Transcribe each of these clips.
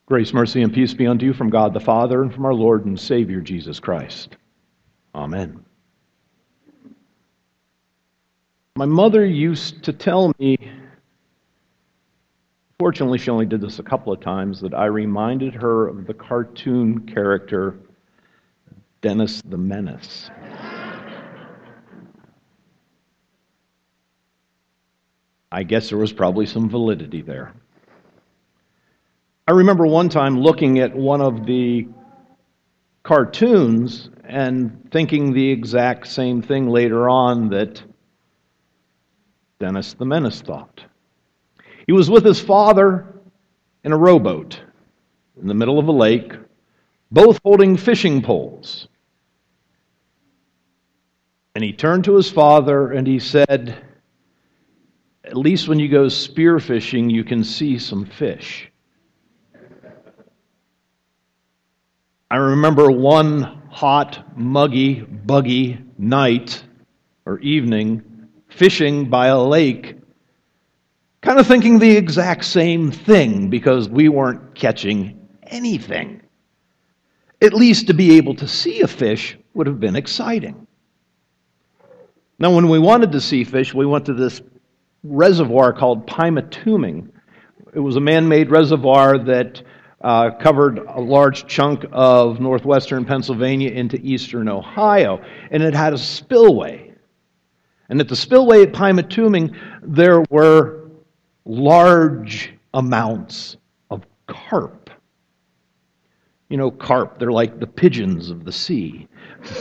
Grace, mercy, and peace be unto you from God the Father and from our Lord and Savior Jesus Christ. Amen. My mother used to tell me, fortunately she only did this a couple of times, that I reminded her of the cartoon character Dennis the Menace. I guess there was probably some validity there. I remember one time looking at one of the cartoons and thinking the exact same thing later on that Dennis the Menace thought. He was with his father in a rowboat in the middle of a lake, both holding fishing poles. And he turned to his father and he said, "At least when you go spearfishing, you can see some fish." I remember one hot, muggy, buggy night or evening fishing by a lake, kind of thinking the exact same thing because we weren't catching anything. At least to be able to see a fish would have been exciting. Now, when we wanted to see fish, we went to this reservoir called Pymatuming. It was a man-made reservoir that covered a large chunk of northwestern Pennsylvania into eastern Ohio, and it had a spillway. And at the spillway at Pymatuming, there were large amounts of carp. You know, carp, they're like the pigeons of the sea.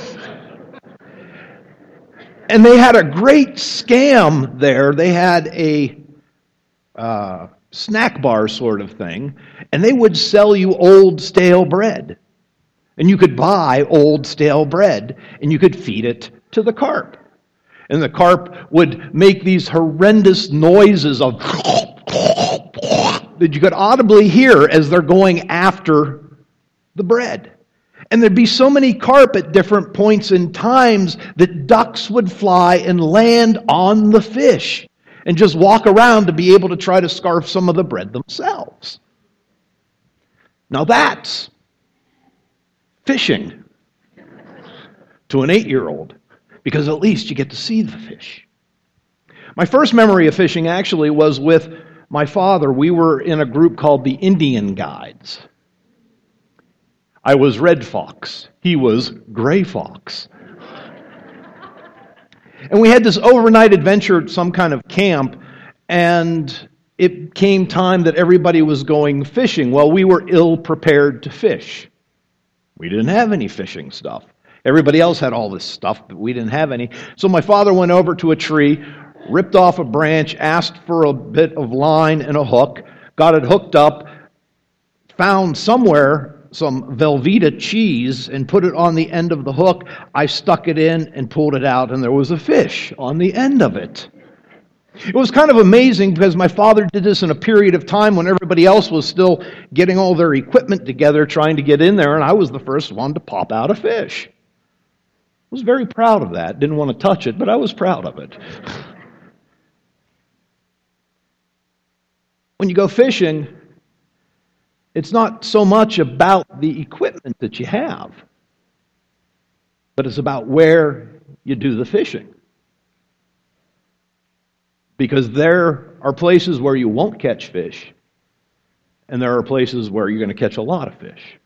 And they had a great scam there. They had a snack bar sort of thing, and they would sell you old stale bread. And you could buy old stale bread, and you could feed it to the carp. And the carp would make these horrendous noises of that you could audibly hear as they're going after the bread. And there'd be so many carp at different points in times that ducks would fly and land on the fish and just walk around to be able to try to scarf some of the bread themselves. Now that's fishing to an 8-year-old, because at least you get to see the fish. My first memory of fishing actually was with my father. We were in a group called the Indian Guides. I was Red Fox. He was Gray Fox. And we had this overnight adventure at some kind of camp, and it came time that everybody was going fishing. Well, we were ill-prepared to fish. We didn't have any fishing stuff. Everybody else had all this stuff, but we didn't have any. So my father went over to a tree, ripped off a branch, asked for a bit of line and a hook, got it hooked up, found somewhere some Velveeta cheese and put it on the end of the hook. I stuck it in and pulled it out, and there was a fish on the end of it. It was kind of amazing because my father did this in a period of time when everybody else was still getting all their equipment together, trying to get in there, and I was the first one to pop out a fish. I was very proud of that. Didn't want to touch it, but I was proud of it. When you go fishing, it's not so much about the equipment that you have, but it's about where you do the fishing. Because there are places where you won't catch fish, and there are places where you're going to catch a lot of fish.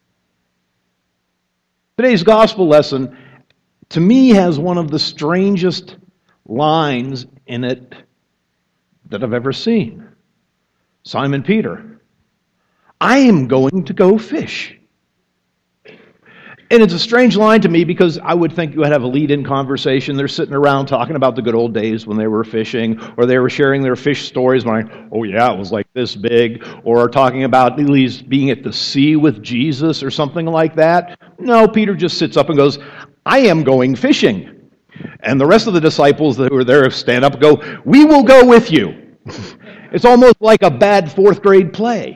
Today's gospel lesson, to me, has one of the strangest lines in it that I've ever seen. Simon Peter, "I am going to go fish." And it's a strange line to me because I would think you would have a lead-in conversation. They're sitting around talking about the good old days when they were fishing, or they were sharing their fish stories, like, "Oh yeah, it was like this big," or talking about at least being at the sea with Jesus or something like that. No, Peter just sits up and goes, "I am going fishing." And the rest of the disciples that were there stand up and go, "We will go with you." It's almost like a bad fourth grade play.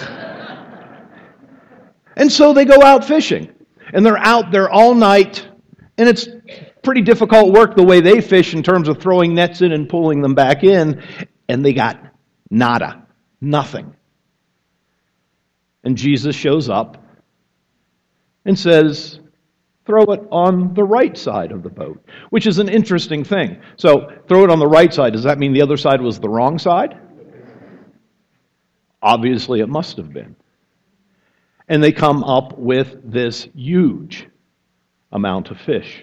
And so they go out fishing. And they're out there all night. And it's pretty difficult work the way they fish in terms of throwing nets in and pulling them back in. And they got nada. Nothing. And Jesus shows up and says, throw it on the right side of the boat, which is an interesting thing. So, throw it on the right side. Does that mean the other side was the wrong side? Obviously, it must have been. And they come up with this huge amount of fish,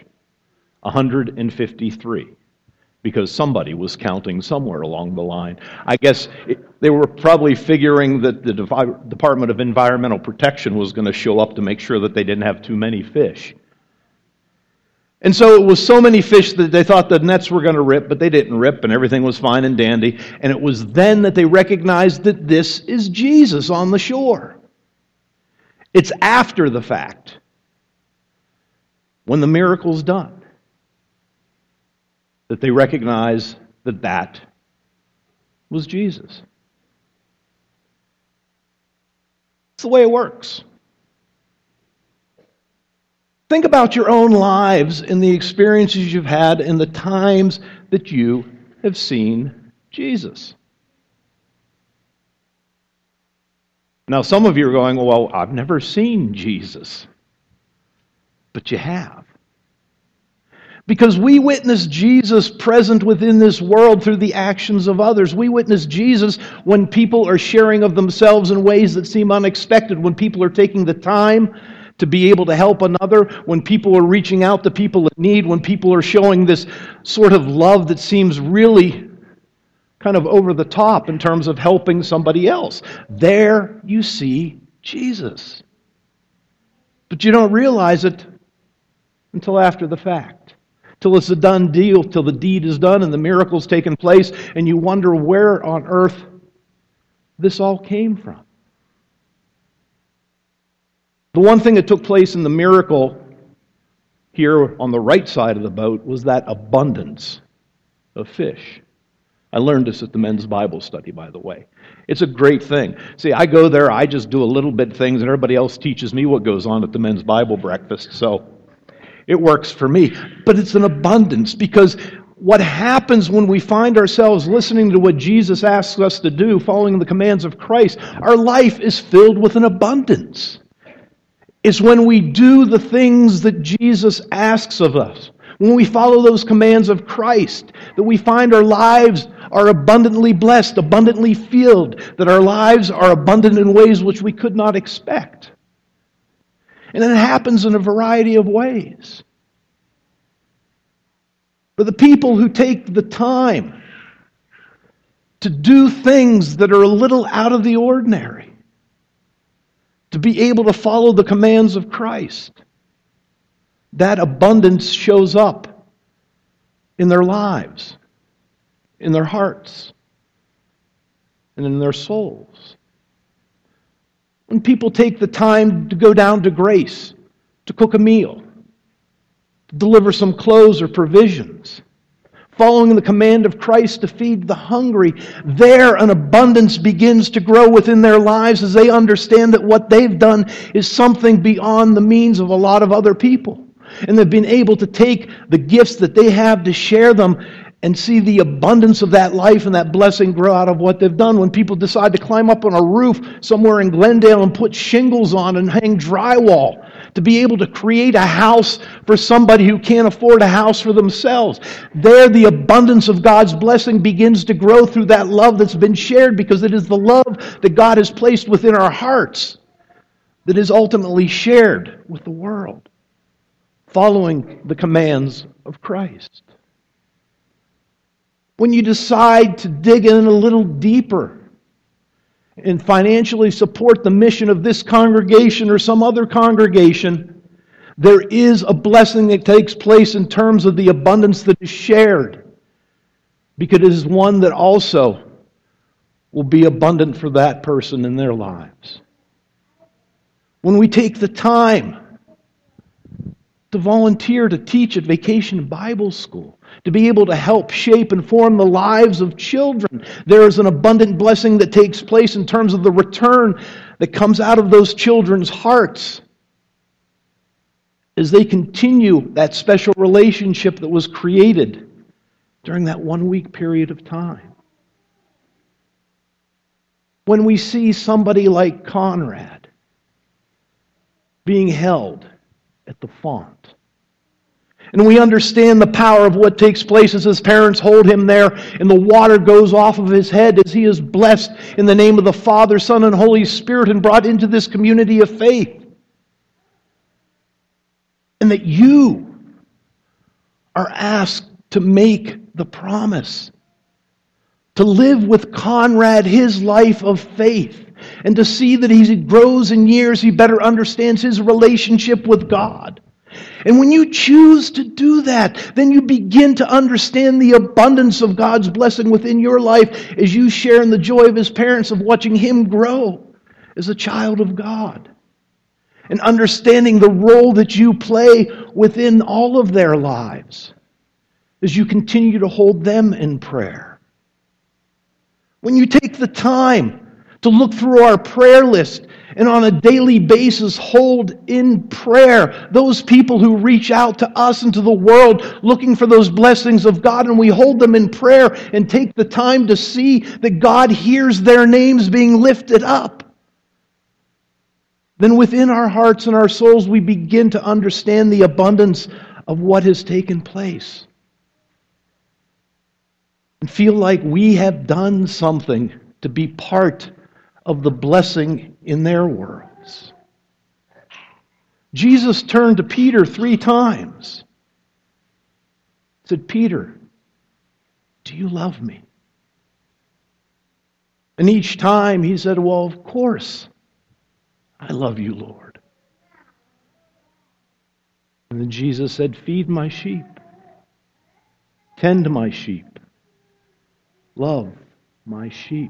153, because somebody was counting somewhere along the line. I guess they were probably figuring that the Department of Environmental Protection was going to show up to make sure that they didn't have too many fish. And so it was so many fish that they thought the nets were going to rip, but they didn't rip, and everything was fine and dandy. And it was then that they recognized that this is Jesus on the shore. It's after the fact, when the miracle's done, that they recognize that that was Jesus. It's the way it works. Think about your own lives and the experiences you've had in the times that you have seen Jesus. Now, some of you are going, well, I've never seen Jesus. But you have. Because we witness Jesus present within this world through the actions of others. We witness Jesus when people are sharing of themselves in ways that seem unexpected, when people are taking the time to be able to help another, when people are reaching out to people in need, when people are showing this sort of love that seems really kind of over the top in terms of helping somebody else. There you see Jesus. But you don't realize it until after the fact. Till it's a done deal, till the deed is done and the miracle's taken place, and you wonder where on earth this all came from. The one thing that took place in the miracle here on the right side of the boat was that abundance of fish. I learned this at the men's Bible study, by the way. It's a great thing. See, I go there, I just do a little bit things, and everybody else teaches me what goes on at the men's Bible breakfast, so it works for me. But it's an abundance, because what happens when we find ourselves listening to what Jesus asks us to do, following the commands of Christ, our life is filled with an abundance. It's when we do the things that Jesus asks of us, when we follow those commands of Christ, that we find our lives are abundantly blessed, abundantly filled, that our lives are abundant in ways which we could not expect. And it happens in a variety of ways. For the people who take the time to do things that are a little out of the ordinary, to be able to follow the commands of Christ, that abundance shows up in their lives, in their hearts, and in their souls. When people take the time to go down to Grace, to cook a meal, to deliver some clothes or provisions, following the command of Christ to feed the hungry, there an abundance begins to grow within their lives as they understand that what they've done is something beyond the means of a lot of other people. And they've been able to take the gifts that they have to share them and see the abundance of that life and that blessing grow out of what they've done. When people decide to climb up on a roof somewhere in Glendale and put shingles on and hang drywall to be able to create a house for somebody who can't afford a house for themselves. There the abundance of God's blessing begins to grow through that love that's been shared, because it is the love that God has placed within our hearts that is ultimately shared with the world, following the commands of Christ. When you decide to dig in a little deeper and financially support the mission of this congregation or some other congregation, there is a blessing that takes place in terms of the abundance that is shared, because it is one that also will be abundant for that person in their lives. When we take the time to volunteer to teach at Vacation Bible School, to be able to help shape and form the lives of children, there is an abundant blessing that takes place in terms of the return that comes out of those children's hearts as they continue that special relationship that was created during that 1 week period of time. When we see somebody like Conrad being held at the font. And we understand the power of what takes place as his parents hold him there, and the water goes off of his head as he is blessed in the name of the Father, Son, and Holy Spirit and brought into this community of faith. And that you are asked to make the promise, to live with Conrad his life of faith, and to see that as he grows in years, he better understands his relationship with God. And when you choose to do that, then you begin to understand the abundance of God's blessing within your life as you share in the joy of his parents of watching him grow as a child of God. And understanding the role that you play within all of their lives as you continue to hold them in prayer. When you take the time to look through our prayer list and on a daily basis hold in prayer those people who reach out to us and to the world looking for those blessings of God, and we hold them in prayer and take the time to see that God hears their names being lifted up, then within our hearts and our souls we begin to understand the abundance of what has taken place and feel like we have done something to be part of the blessing in their worlds. Jesus turned to Peter 3 times. He said, "Peter, do you love me?" And each time he said, "Well, of course, I love you, Lord." And then Jesus said, "Feed my sheep, tend my sheep, love my sheep."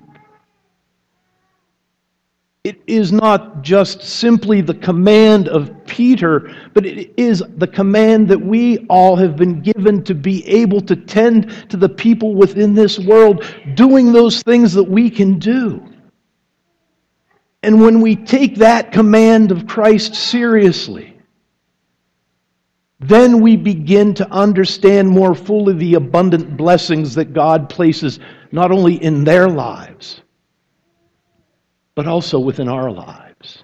It is not just simply the command of Peter, but it is the command that we all have been given to be able to tend to the people within this world, doing those things that we can do. And when we take that command of Christ seriously, then we begin to understand more fully the abundant blessings that God places not only in their lives, but also within our lives.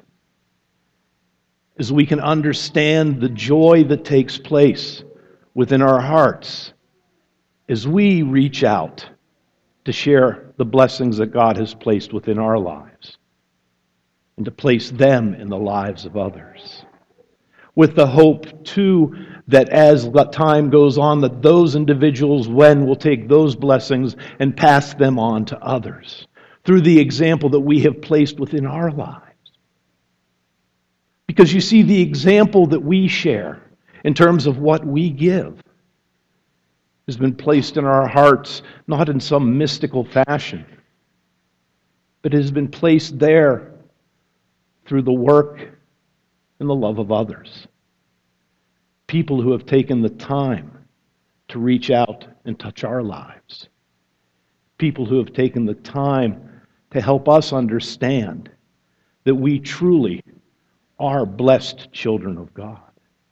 As we can understand the joy that takes place within our hearts as we reach out to share the blessings that God has placed within our lives and to place them in the lives of others. With the hope, too, that as time goes on, that those individuals will take those blessings and pass them on to others through the example that we have placed within our lives. Because you see, the example that we share in terms of what we give has been placed in our hearts, not in some mystical fashion, but has been placed there through the work and the love of others. People who have taken the time to reach out and touch our lives. People who have taken the time to help us understand that we truly are blessed children of God.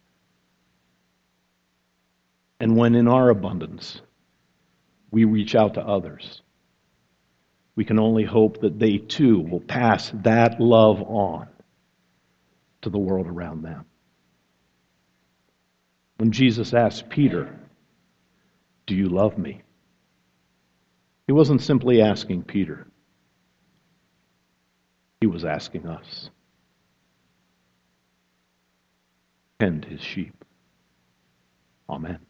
And when in our abundance we reach out to others, we can only hope that they too will pass that love on to the world around them. When Jesus asked Peter, "Do you love me?" He wasn't simply asking Peter. He was asking us. Tend his sheep. Amen.